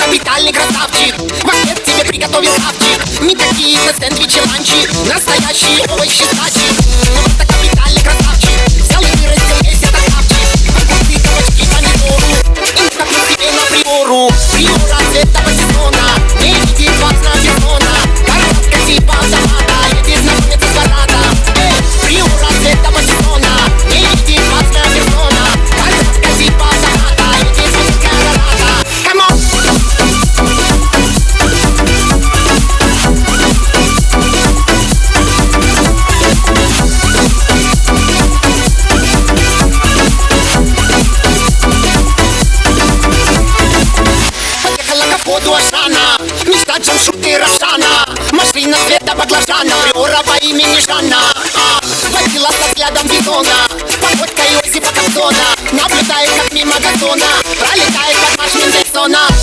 капитальный красавчик. В ответ тебе приготовил хавчик. Не какие-то сэндвичи, ланчи, настоящие овощи с дачи. Просто капитальный красавчик. Взял и вырастил весь этот хавчик. Огурцы, кабачки, помидору. И копил себе на приору. Приора этого сезона. Не видит важна персона. Коробка типа автомата. Едет знакомиться с парадом. Приора этого сезона. Не видит важна персона. Коробка типа автомата. Едет звонка рада. Come on! Воду Ашана, мечта Джамшуты Равшана. Машина цвета баклажана, приора по имени Жанна. Водила со взглядом бетона, походка Иосифа Кобзона. Наблюдает, как мимо газона пролетает как марш Мендельсона.